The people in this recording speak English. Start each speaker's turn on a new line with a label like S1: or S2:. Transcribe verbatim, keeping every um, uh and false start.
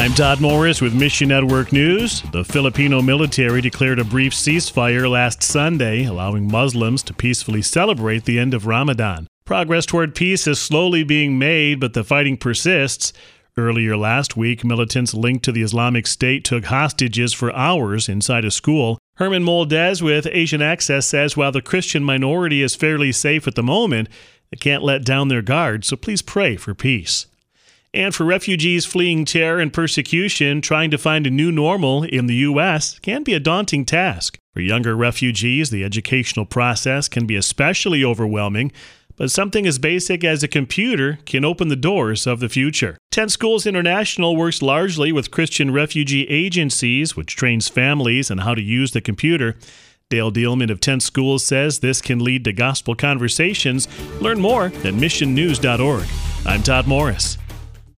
S1: I'm Todd Morris with Mission Network News. The Filipino military declared a brief ceasefire last Sunday, allowing Muslims to peacefully celebrate the end of Ramadan. Progress toward peace is slowly being made, but the fighting persists. Earlier last week, militants linked to the Islamic State took hostages for hours inside a school. Herman Moldez with Asian Access says while the Christian minority is fairly safe at the moment, they can't let down their guard, so please pray for peace. And for refugees fleeing terror and persecution, trying to find a new normal in the U S can be a daunting task. For younger refugees, the educational process can be especially overwhelming, but something as basic as a computer can open the doors of the future. Tent Schools International works largely with Christian refugee agencies, which trains families on how to use the computer. Dale Dealman of Tent Schools says this can lead to gospel conversations. Learn more at mission news dot org. I'm Todd Morris.